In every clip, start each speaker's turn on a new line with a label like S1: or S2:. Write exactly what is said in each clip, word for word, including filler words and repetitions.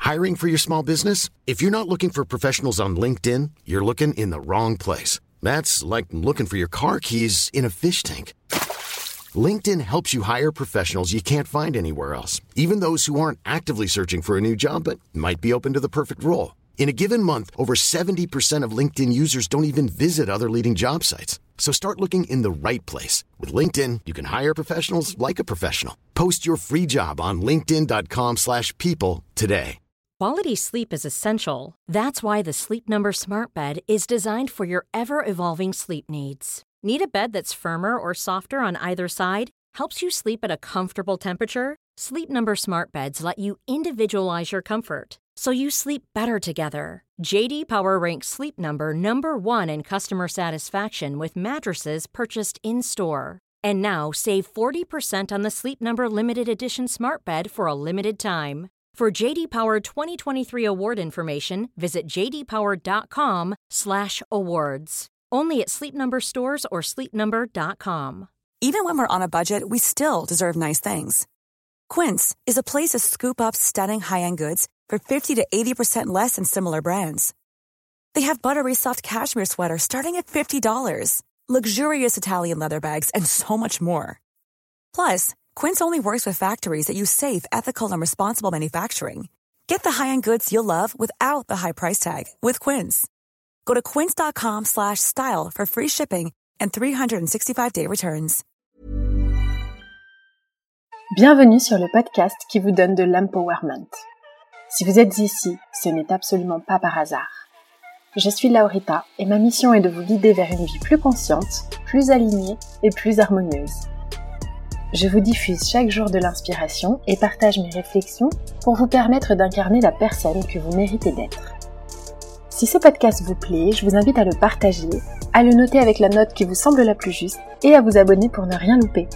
S1: Hiring for your small business? If you're not looking for professionals on LinkedIn, you're looking in the wrong place. That's like looking for your car keys in a fish tank. LinkedIn helps you hire professionals you can't find anywhere else, even those who aren't actively searching for a new job but might be open to the perfect role. In a given month, over seventy percent of LinkedIn users don't even visit other leading job sites. So start looking in the right place. With LinkedIn, you can hire professionals like a professional. Post your free job on linkedin.com slash people today.
S2: Quality sleep is essential. That's why the Sleep Number Smart Bed is designed for your ever-evolving sleep needs. Need a bed that's firmer or softer on either side? Helps you sleep at a comfortable temperature? Sleep Number Smart Beds let you individualize your comfort, so you sleep better together. J D Power ranks Sleep Number number one in customer satisfaction with mattresses purchased in-store. And now, save forty percent on the Sleep Number Limited Edition Smart Bed for a limited time. For J D Power twenty twenty-three award information, visit j d power dot com slash awards. Only at Sleep Number stores or sleep number dot com.
S3: Even when we're on a budget, we still deserve nice things. Quince is a place to scoop up stunning high-end goods for fifty to eighty percent less than similar brands. They have buttery soft cashmere sweaters starting at fifty dollars, luxurious Italian leather bags, and so much more. Plus, Quince only works with factories that use safe, ethical, and responsible manufacturing. Get the high-end goods you'll love without the high price tag with Quince. Go to quince.com slash style for free shipping and three sixty-five day returns.
S4: Bienvenue sur le podcast qui vous donne de l'empowerment. Si vous êtes ici, ce n'est absolument pas par hasard. Je suis Laurita et ma mission est de vous guider vers une vie plus consciente, plus alignée et plus harmonieuse. Je vous diffuse chaque jour de l'inspiration et partage mes réflexions pour vous permettre d'incarner la personne que vous méritez d'être. Si ce podcast vous plaît, je vous invite à le partager, à le noter avec la note qui vous semble la plus juste et à vous abonner pour ne rien louper.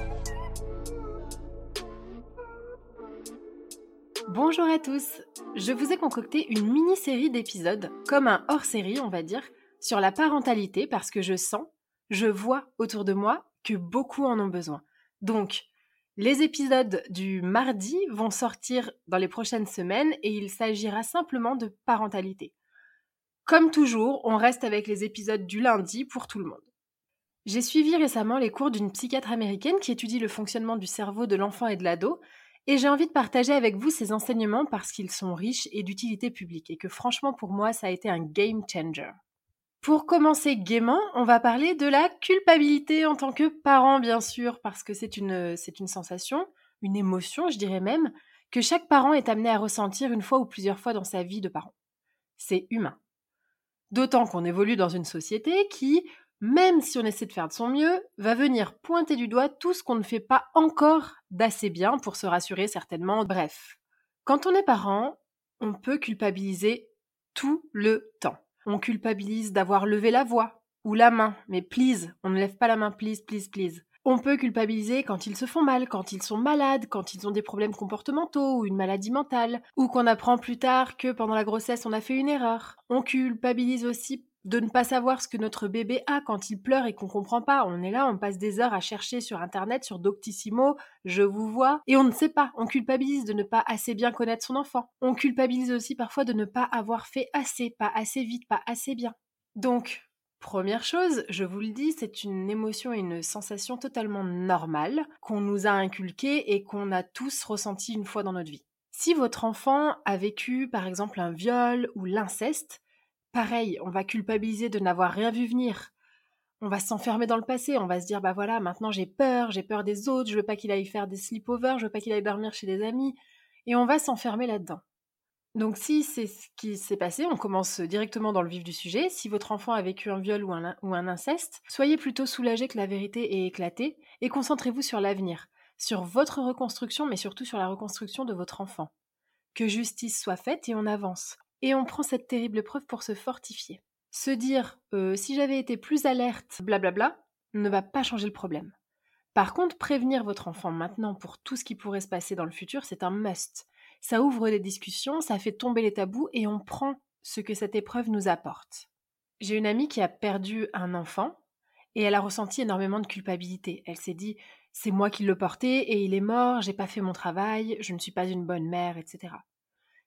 S5: Bonjour à tous, je vous ai concocté une mini-série d'épisodes, comme un hors-série on va dire, sur la parentalité parce que je sens, je vois autour de moi que beaucoup en ont besoin. Donc, les épisodes du mardi vont sortir dans les prochaines semaines et il s'agira simplement de parentalité. Comme toujours, on reste avec les épisodes du lundi pour tout le monde. J'ai suivi récemment les cours d'une psychiatre américaine qui étudie le fonctionnement du cerveau de l'enfant et de l'ado et j'ai envie de partager avec vous ces enseignements parce qu'ils sont riches et d'utilité publique et que franchement pour moi ça a été un game changer. Pour commencer gaiement, on va parler de la culpabilité en tant que parent, bien sûr, parce que c'est une, c'est une sensation, une émotion, je dirais même, que chaque parent est amené à ressentir une fois ou plusieurs fois dans sa vie de parent. C'est humain. D'autant qu'on évolue dans une société qui, même si on essaie de faire de son mieux, va venir pointer du doigt tout ce qu'on ne fait pas encore d'assez bien pour se rassurer certainement. Bref, quand on est parent, on peut culpabiliser tout le temps. On culpabilise d'avoir levé la voix ou la main, mais please, on ne lève pas la main, please, please, please. On peut culpabiliser quand ils se font mal, quand ils sont malades, quand ils ont des problèmes comportementaux ou une maladie mentale, ou qu'on apprend plus tard que pendant la grossesse on a fait une erreur. On culpabilise aussi de ne pas savoir ce que notre bébé a quand il pleure et qu'on comprend pas. On est là, on passe des heures à chercher sur internet, sur Doctissimo, je vous vois, et on ne sait pas. On culpabilise de ne pas assez bien connaître son enfant. On culpabilise aussi parfois de ne pas avoir fait assez, pas assez vite, pas assez bien. Donc, première chose, je vous le dis, c'est une émotion et une sensation totalement normale qu'on nous a inculquée et qu'on a tous ressenti une fois dans notre vie. Si votre enfant a vécu par exemple un viol ou l'inceste, pareil, on va culpabiliser de n'avoir rien vu venir. On va s'enfermer dans le passé, on va se dire, bah voilà, maintenant j'ai peur, j'ai peur des autres, je veux pas qu'il aille faire des sleepovers, je veux pas qu'il aille dormir chez des amis, et on va s'enfermer là-dedans. Donc si c'est ce qui s'est passé, on commence directement dans le vif du sujet. Si votre enfant a vécu un viol ou un, ou un inceste, soyez plutôt soulagé que la vérité ait éclaté et concentrez-vous sur l'avenir, sur votre reconstruction, mais surtout sur la reconstruction de votre enfant. Que justice soit faite et on avance. Et on prend cette terrible épreuve pour se fortifier. Se dire euh, « si j'avais été plus alerte, blablabla », ne va pas changer le problème. Par contre, prévenir votre enfant maintenant pour tout ce qui pourrait se passer dans le futur, c'est un must. Ça ouvre des discussions, ça fait tomber les tabous et on prend ce que cette épreuve nous apporte. J'ai une amie qui a perdu un enfant et elle a ressenti énormément de culpabilité. Elle s'est dit « c'est moi qui le portais et il est mort, j'ai pas fait mon travail, je ne suis pas une bonne mère, et cetera »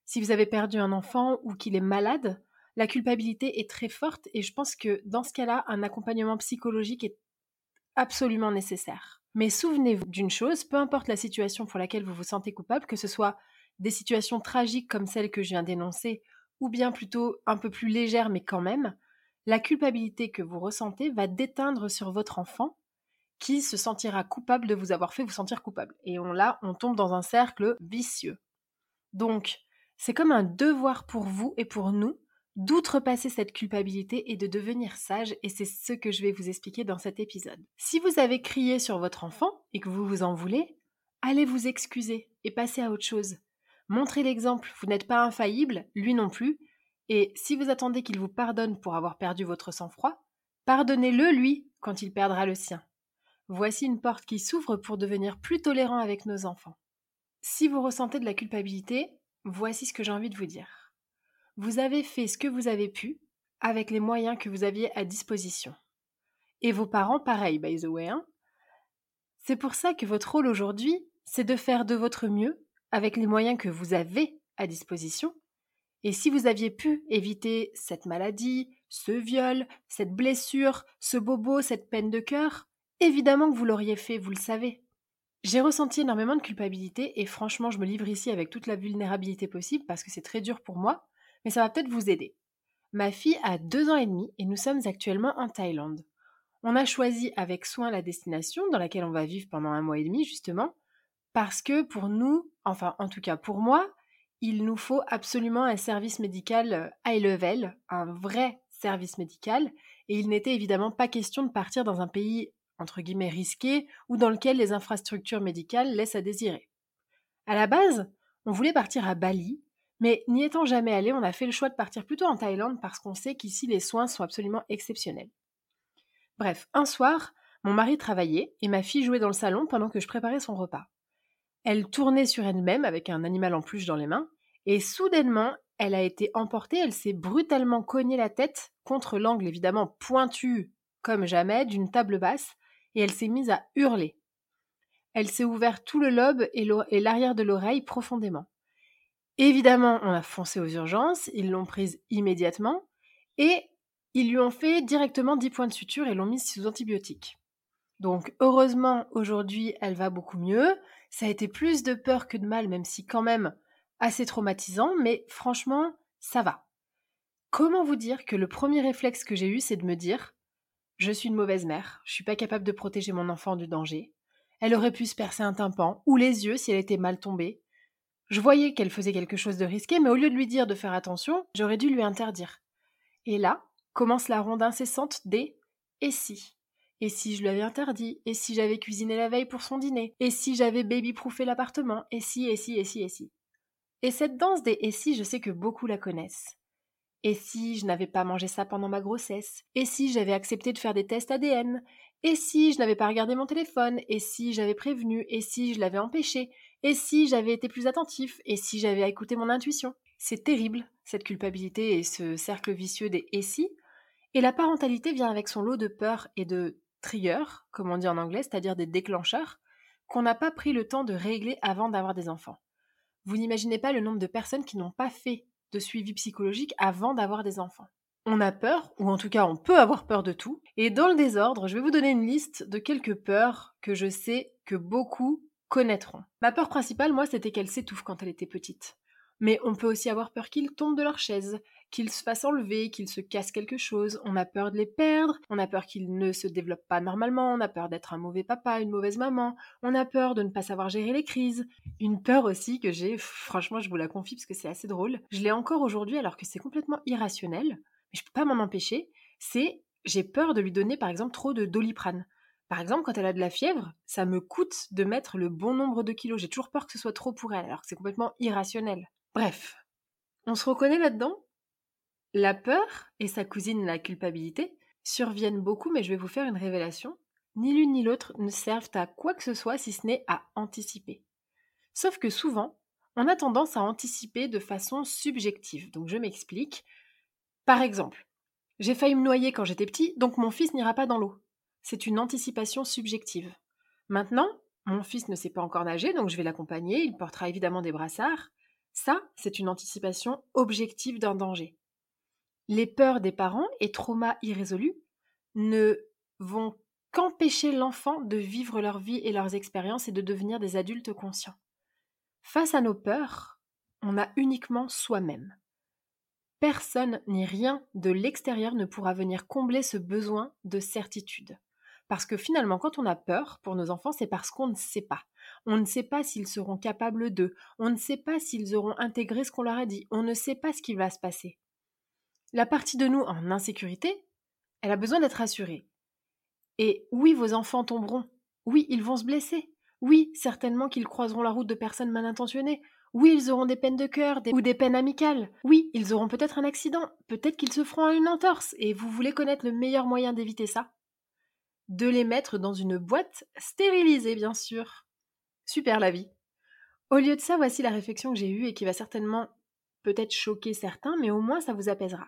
S5: si vous avez perdu un enfant ou qu'il est malade, la culpabilité est très forte et je pense que dans ce cas-là, un accompagnement psychologique est absolument nécessaire. Mais souvenez-vous d'une chose, peu importe la situation pour laquelle vous vous sentez coupable, que ce soit des situations tragiques comme celle que je viens d'énoncer, ou bien plutôt un peu plus légères mais quand même, la culpabilité que vous ressentez va déteindre sur votre enfant qui se sentira coupable de vous avoir fait vous sentir coupable. Et on, là, on tombe dans un cercle vicieux. Donc, c'est comme un devoir pour vous et pour nous d'outrepasser cette culpabilité et de devenir sage, et c'est ce que je vais vous expliquer dans cet épisode. Si vous avez crié sur votre enfant et que vous vous en voulez, allez vous excuser et passez à autre chose. Montrez l'exemple, vous n'êtes pas infaillible, lui non plus, et si vous attendez qu'il vous pardonne pour avoir perdu votre sang-froid, pardonnez-le lui quand il perdra le sien. Voici une porte qui s'ouvre pour devenir plus tolérant avec nos enfants. Si vous ressentez de la culpabilité, voici ce que j'ai envie de vous dire. Vous avez fait ce que vous avez pu avec les moyens que vous aviez à disposition. Et vos parents, pareil, by the way. Hein. C'est pour ça que votre rôle aujourd'hui, c'est de faire de votre mieux avec les moyens que vous avez à disposition. Et si vous aviez pu éviter cette maladie, ce viol, cette blessure, ce bobo, cette peine de cœur, évidemment que vous l'auriez fait, vous le savez. J'ai ressenti énormément de culpabilité et franchement, je me livre ici avec toute la vulnérabilité possible parce que c'est très dur pour moi, mais ça va peut-être vous aider. Ma fille a deux ans et demi et nous sommes actuellement en Thaïlande. On a choisi avec soin la destination dans laquelle on va vivre pendant un mois et demi justement, parce que pour nous, enfin en tout cas pour moi, il nous faut absolument un service médical high level, un vrai service médical, et il n'était évidemment pas question de partir dans un pays entre guillemets risqué ou dans lequel les infrastructures médicales laissent à désirer. À la base, on voulait partir à Bali, mais n'y étant jamais allé, on a fait le choix de partir plutôt en Thaïlande parce qu'on sait qu'ici les soins sont absolument exceptionnels. Bref, un soir, mon mari travaillait et ma fille jouait dans le salon pendant que je préparais son repas. Elle tournait sur elle-même avec un animal en peluche dans les mains et soudainement, elle a été emportée, elle s'est brutalement cogné la tête contre l'angle évidemment pointu comme jamais d'une table basse et elle s'est mise à hurler. Elle s'est ouvert tout le lobe et, et l'arrière de l'oreille profondément. Évidemment, on a foncé aux urgences, ils l'ont prise immédiatement et ils lui ont fait directement dix points de suture et l'ont mise sous antibiotiques. Donc heureusement, aujourd'hui, elle va beaucoup mieux. Ça a été plus de peur que de mal, même si quand même assez traumatisant, mais franchement, ça va. Comment vous dire que le premier réflexe que j'ai eu, c'est de me dire « Je suis une mauvaise mère, je suis pas capable de protéger mon enfant du danger. Elle aurait pu se percer un tympan ou les yeux si elle était mal tombée. » Je voyais qu'elle faisait quelque chose de risqué, mais au lieu de lui dire de faire attention, j'aurais dû lui interdire. Et là, commence la ronde incessante des « et si ?» Et si je lui avais interdit? Et si j'avais cuisiné la veille pour son dîner? Et si j'avais baby-proofé l'appartement? Et si, et si, et si, et si? Et cette danse des « et si », je sais que beaucoup la connaissent. Et si je n'avais pas mangé ça pendant ma grossesse? Et si j'avais accepté de faire des tests A D N? Et si je n'avais pas regardé mon téléphone? Et si j'avais prévenu? Et si je l'avais empêché? Et si j'avais été plus attentif? Et si j'avais écouté mon intuition? C'est terrible, cette culpabilité et ce cercle vicieux des « et si ». Et la parentalité vient avec son lot de peurs et de triggers, comme on dit en anglais, c'est-à-dire des déclencheurs, qu'on n'a pas pris le temps de régler avant d'avoir des enfants. Vous n'imaginez pas le nombre de personnes qui n'ont pas fait de suivi psychologique avant d'avoir des enfants. On a peur, ou en tout cas on peut avoir peur de tout, et dans le désordre, je vais vous donner une liste de quelques peurs que je sais que beaucoup connaîtront. Ma peur principale, moi, c'était qu'elle s'étouffe quand elle était petite. Mais on peut aussi avoir peur qu'ils tombent de leur chaise, qu'ils se fassent enlever, qu'ils se cassent quelque chose, on a peur de les perdre, on a peur qu'ils ne se développent pas normalement, on a peur d'être un mauvais papa, une mauvaise maman, on a peur de ne pas savoir gérer les crises. Une peur aussi que j'ai, franchement je vous la confie parce que c'est assez drôle, je l'ai encore aujourd'hui alors que c'est complètement irrationnel, mais je peux pas m'en empêcher, c'est j'ai peur de lui donner par exemple trop de Doliprane. Par exemple, quand elle a de la fièvre, ça me coûte de mettre le bon nombre de kilos, j'ai toujours peur que ce soit trop pour elle alors que c'est complètement irrationnel. Bref, on se reconnaît là-dedans? La peur et sa cousine la culpabilité surviennent beaucoup, mais je vais vous faire une révélation. Ni l'une ni l'autre ne servent à quoi que ce soit si ce n'est à anticiper. Sauf que souvent, on a tendance à anticiper de façon subjective. Donc je m'explique. Par exemple, j'ai failli me noyer quand j'étais petit, donc mon fils n'ira pas dans l'eau. C'est une anticipation subjective. Maintenant, mon fils ne sait pas encore nager, donc je vais l'accompagner, il portera évidemment des brassards. Ça, c'est une anticipation objective d'un danger. Les peurs des parents et traumas irrésolus ne vont qu'empêcher l'enfant de vivre leur vie et leurs expériences et de devenir des adultes conscients. Face à nos peurs, on a uniquement soi-même. Personne ni rien de l'extérieur ne pourra venir combler ce besoin de certitude. Parce que finalement, quand on a peur pour nos enfants, c'est parce qu'on ne sait pas. On ne sait pas s'ils seront capables d'eux. On ne sait pas s'ils auront intégré ce qu'on leur a dit. On ne sait pas ce qui va se passer. La partie de nous en insécurité, elle a besoin d'être rassurée. Et oui, vos enfants tomberont. Oui, ils vont se blesser. Oui, certainement qu'ils croiseront la route de personnes mal intentionnées. Oui, ils auront des peines de cœur des... ou des peines amicales. Oui, ils auront peut-être un accident. Peut-être qu'ils se feront une entorse. Et vous voulez connaître le meilleur moyen d'éviter ça ? De les mettre dans une boîte stérilisée, bien sûr. Super la vie. Au lieu de ça, voici la réflexion que j'ai eue et qui va certainement peut-être choquer certains, mais au moins ça vous apaisera.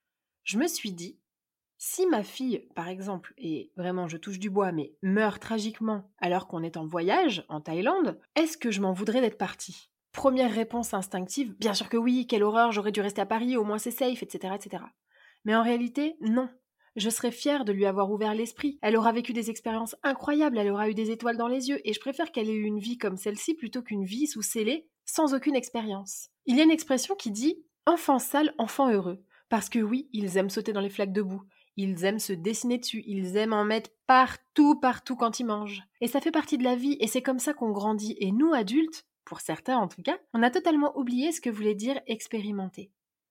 S5: Je me suis dit, si ma fille, par exemple, et vraiment je touche du bois, mais meurt tragiquement alors qu'on est en voyage, en Thaïlande, est-ce que je m'en voudrais d'être partie ? Première réponse instinctive, bien sûr que oui, quelle horreur, j'aurais dû rester à Paris, au moins c'est safe, et cetera, et cetera. Mais en réalité, non. Je serais fière de lui avoir ouvert l'esprit. Elle aura vécu des expériences incroyables, elle aura eu des étoiles dans les yeux, et je préfère qu'elle ait eu une vie comme celle-ci plutôt qu'une vie sous scellée, sans aucune expérience. Il y a une expression qui dit « enfant sale, enfant heureux ». Parce que oui, ils aiment sauter dans les flaques de boue, ils aiment se dessiner dessus, ils aiment en mettre partout, partout quand ils mangent. Et ça fait partie de la vie, et c'est comme ça qu'on grandit. Et nous, adultes, pour certains en tout cas, on a totalement oublié ce que voulait dire expérimenter.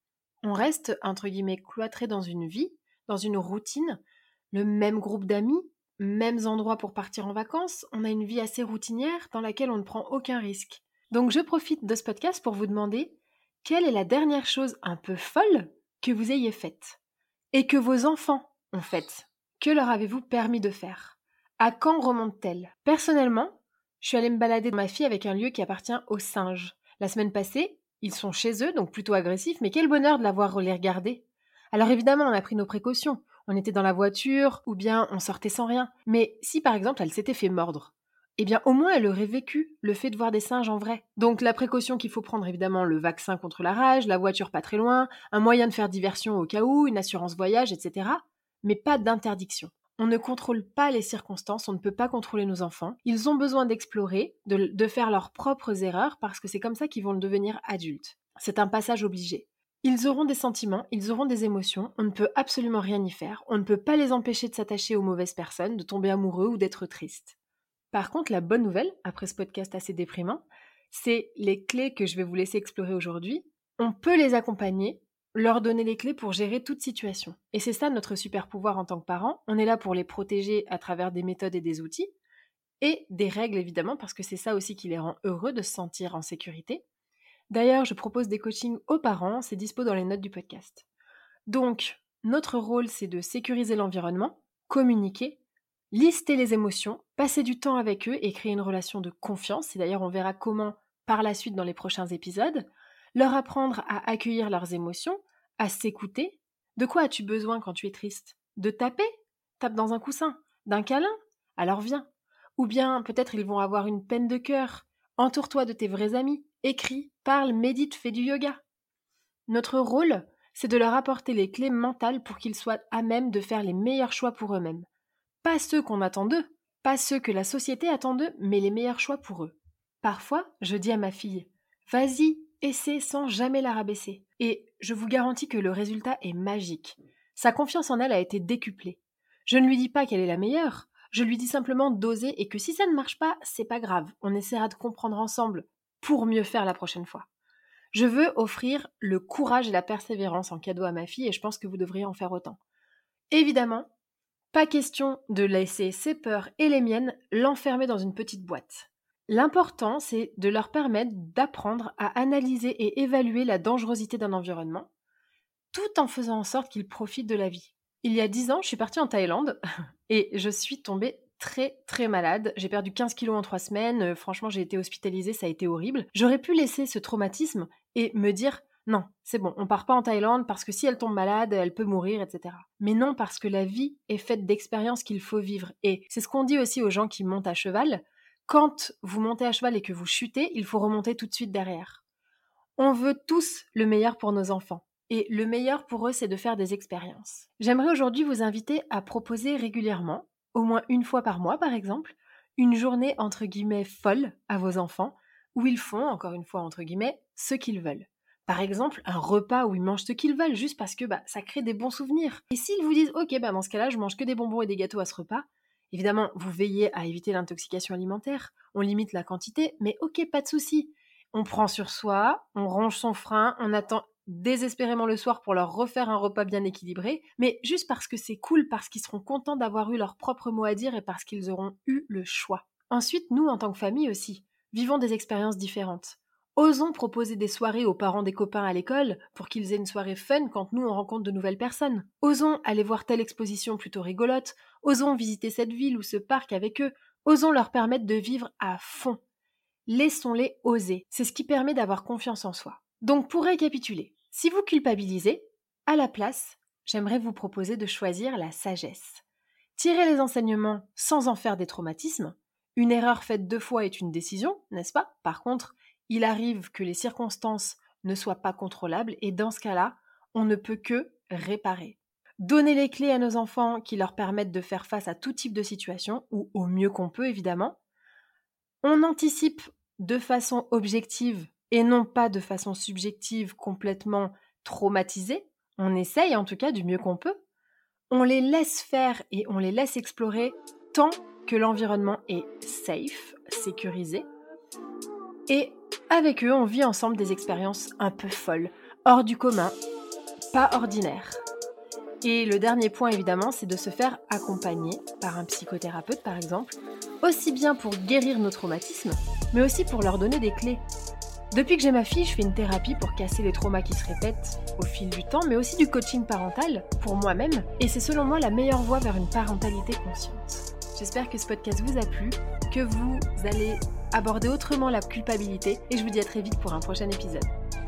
S5: On reste, entre guillemets, cloîtré dans une vie, dans une routine, le même groupe d'amis, mêmes endroits pour partir en vacances, on a une vie assez routinière dans laquelle on ne prend aucun risque. Donc je profite de ce podcast pour vous demander quelle est la dernière chose un peu folle que vous ayez faite et que vos enfants ont faite. Que leur avez-vous permis de faire ? À quand remonte-t-elle ? Personnellement, je suis allée me balader dans ma fille avec un lieu qui appartient aux singes. La semaine passée, ils sont chez eux, donc plutôt agressifs, mais quel bonheur de l'avoir les regarder. Alors évidemment, on a pris nos précautions. On était dans la voiture, ou bien on sortait sans rien. Mais si par exemple elle s'était fait mordre, eh bien au moins elle aurait vécu le fait de voir des singes en vrai. Donc la précaution qu'il faut prendre, évidemment, le vaccin contre la rage, la voiture pas très loin, un moyen de faire diversion au cas où, une assurance voyage, et cetera. Mais pas d'interdiction. On ne contrôle pas les circonstances, on ne peut pas contrôler nos enfants. Ils ont besoin d'explorer, de, de faire leurs propres erreurs, parce que c'est comme ça qu'ils vont devenir adultes. C'est un passage obligé. Ils auront des sentiments, ils auront des émotions, on ne peut absolument rien y faire, on ne peut pas les empêcher de s'attacher aux mauvaises personnes, de tomber amoureux ou d'être tristes. Par contre, la bonne nouvelle, après ce podcast assez déprimant, c'est les clés que je vais vous laisser explorer aujourd'hui. On peut les accompagner, leur donner les clés pour gérer toute situation. Et c'est ça notre super pouvoir en tant que parents, on est là pour les protéger à travers des méthodes et des outils, et des règles évidemment, parce que c'est ça aussi qui les rend heureux de se sentir en sécurité. D'ailleurs, je propose des coachings aux parents, c'est dispo dans les notes du podcast. Donc, notre rôle, c'est de sécuriser l'environnement, communiquer, lister les émotions, passer du temps avec eux et créer une relation de confiance. Et d'ailleurs, on verra comment par la suite dans les prochains épisodes. Leur apprendre à accueillir leurs émotions, à s'écouter. De quoi as-tu besoin quand tu es triste ? De taper ? Tape dans un coussin. D'un câlin ? Alors viens. Ou bien, peut-être ils vont avoir une peine de cœur. Entoure-toi de tes vrais amis. Écris, parle, médite, fais du yoga. Notre rôle, c'est de leur apporter les clés mentales pour qu'ils soient à même de faire les meilleurs choix pour eux-mêmes. Pas ceux qu'on attend d'eux, pas ceux que la société attend d'eux, mais les meilleurs choix pour eux. Parfois, je dis à ma fille, vas-y, essaie sans jamais la rabaisser. Et je vous garantis que le résultat est magique. Sa confiance en elle a été décuplée. Je ne lui dis pas qu'elle est la meilleure, je lui dis simplement d'oser et que si ça ne marche pas, c'est pas grave, on essaiera de comprendre ensemble pour mieux faire la prochaine fois. Je veux offrir le courage et la persévérance en cadeau à ma fille et je pense que vous devriez en faire autant. Évidemment, pas question de laisser ses peurs et les miennes l'enfermer dans une petite boîte. L'important, c'est de leur permettre d'apprendre à analyser et évaluer la dangerosité d'un environnement, tout en faisant en sorte qu'ils profitent de la vie. Il y a dix ans, je suis partie en Thaïlande et je suis tombée très très malade. J'ai perdu quinze kilos en trois semaines. Franchement, j'ai été hospitalisée, ça a été horrible. J'aurais pu laisser ce traumatisme et me dire non, c'est bon, on part pas en Thaïlande parce que si elle tombe malade, elle peut mourir, et cetera. Mais non, parce que la vie est faite d'expériences qu'il faut vivre. Et c'est ce qu'on dit aussi aux gens qui montent à cheval. Quand vous montez à cheval et que vous chutez, il faut remonter tout de suite derrière. On veut tous le meilleur pour nos enfants. Et le meilleur pour eux, c'est de faire des expériences. J'aimerais aujourd'hui vous inviter à proposer régulièrement, au moins une fois par mois par exemple, une journée entre guillemets folle à vos enfants, où ils font, encore une fois entre guillemets, ce qu'ils veulent. Par exemple, un repas où ils mangent ce qu'ils veulent, juste parce que bah, ça crée des bons souvenirs. Et s'ils vous disent « Ok, bah, dans ce cas-là, je mange que des bonbons et des gâteaux à ce repas », évidemment, vous veillez à éviter l'intoxication alimentaire, on limite la quantité, mais ok, pas de souci. On prend sur soi, on range son frein, on attend désespérément le soir pour leur refaire un repas bien équilibré, mais juste parce que c'est cool, parce qu'ils seront contents d'avoir eu leur propre mot à dire et parce qu'ils auront eu le choix. Ensuite, nous, en tant que famille aussi, vivons des expériences différentes. Osons proposer des soirées aux parents des copains à l'école pour qu'ils aient une soirée fun quand nous on rencontre de nouvelles personnes. Osons aller voir telle exposition plutôt rigolote. Osons visiter cette ville ou ce parc avec eux. Osons leur permettre de vivre à fond. Laissons-les oser. C'est ce qui permet d'avoir confiance en soi. Donc pour récapituler, si vous culpabilisez, à la place, j'aimerais vous proposer de choisir la sagesse. Tirez les enseignements sans en faire des traumatismes. Une erreur faite deux fois est une décision, n'est-ce pas ? Par contre, il arrive que les circonstances ne soient pas contrôlables et dans ce cas-là, on ne peut que réparer. Donner les clés à nos enfants qui leur permettent de faire face à tout type de situation, ou au mieux qu'on peut évidemment. On anticipe de façon objective et non pas de façon subjective complètement traumatisée. On essaye en tout cas du mieux qu'on peut. On les laisse faire et on les laisse explorer tant que l'environnement est safe, sécurisé. Et avec eux, on vit ensemble des expériences un peu folles, hors du commun, pas ordinaires. Et le dernier point, évidemment, c'est de se faire accompagner par un psychothérapeute, par exemple, aussi bien pour guérir nos traumatismes, mais aussi pour leur donner des clés. Depuis que j'ai ma fille, je fais une thérapie pour casser les traumas qui se répètent au fil du temps, mais aussi du coaching parental pour moi-même, et c'est selon moi la meilleure voie vers une parentalité consciente. J'espère que ce podcast vous a plu, que vous allez aborder autrement la culpabilité, et je vous dis à très vite pour un prochain épisode.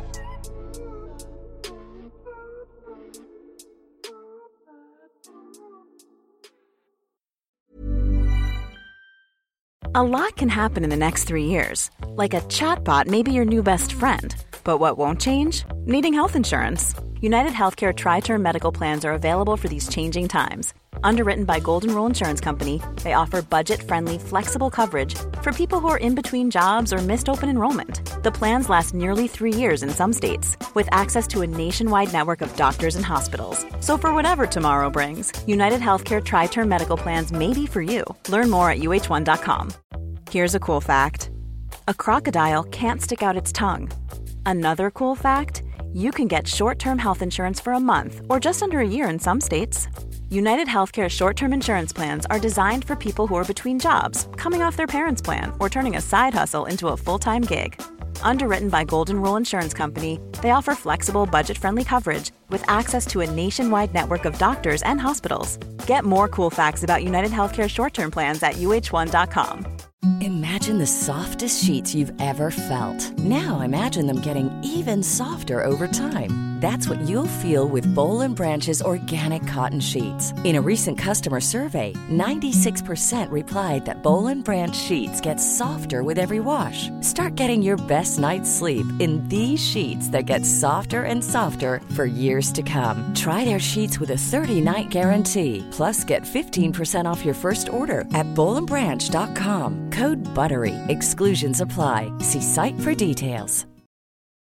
S3: A lot can happen in the next three years. Like a chatbot may be your new best friend. But what won't change? Needing health insurance. United Healthcare Tri-Term Medical Plans are available for these changing times. Underwritten by Golden Rule Insurance Company, they offer budget-friendly, flexible coverage for people who are in between jobs or missed open enrollment. The plans last nearly three years in some states, with access to a nationwide network of doctors and hospitals. So for whatever tomorrow brings, United Healthcare Tri-Term Medical Plans may be for you. Learn more at U H one dot com. Here's a cool fact. A crocodile can't stick out its tongue. Another cool fact, you can get short-term health insurance for a month or just under a year in some states. United Healthcare short-term insurance plans are designed for people who are between jobs, coming off their parents' plan, or turning a side hustle into a full-time gig. Underwritten by Golden Rule Insurance Company, they offer flexible, budget-friendly coverage with access to a nationwide network of doctors and hospitals. Get more cool facts about United Healthcare short-term plans at U H one dot com.
S6: Imagine the softest sheets you've ever felt. Now imagine them getting even softer over time. That's what you'll feel with Boll and Branch's organic cotton sheets. In a recent customer survey, ninety-six percent replied that Boll and Branch sheets get softer with every wash. Start getting your best night's sleep in these sheets that get softer and softer for years to come. Try their sheets with a thirty-night guarantee. Plus, get fifteen percent off your first order at boll and branch dot com. Code BUTTERY. Exclusions apply. See site for details.